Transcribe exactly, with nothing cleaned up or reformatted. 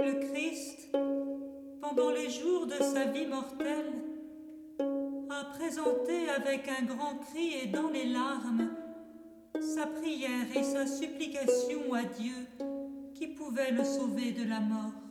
le Christ, pendant les jours de sa vie mortelle, a présenté avec un grand cri et dans les larmes sa prière et sa supplication à Dieu qui pouvait le sauver de la mort.